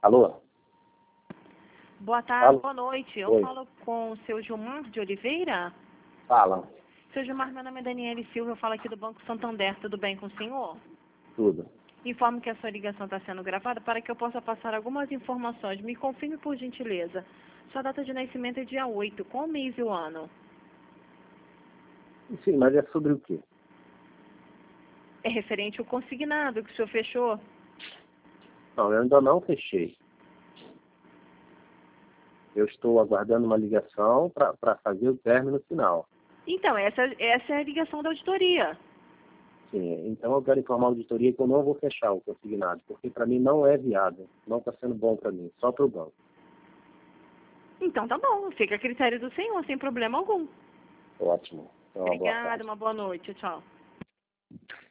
Alô? Boa tarde, Alô? boa noite. Eu Oi. falo com o seu Gilmar de Oliveira. Fala. Seu Gilmar, meu nome é Daniele Silva, eu falo aqui do Banco Santander. Tudo bem com o senhor? Tudo. Informo que a sua ligação está sendo gravada para que eu possa passar algumas informações. Me confirme, por gentileza. Sua data de nascimento é dia 8. Qual mês e o ano? Sim, mas é sobre o quê? É referente ao consignado que o senhor fechou? Não, eu ainda não fechei. Eu estou aguardando uma ligação para fazer o término final. Então, essa é a ligação da auditoria. Sim, então eu quero informar a auditoria que eu não vou fechar o consignado, porque para mim não é viável. Não está sendo bom para mim, só para o banco. Então tá bom, fica a critério do senhor, sem problema algum. Ótimo. Então, uma boa Obrigada, tarde. uma boa noite. Tchau.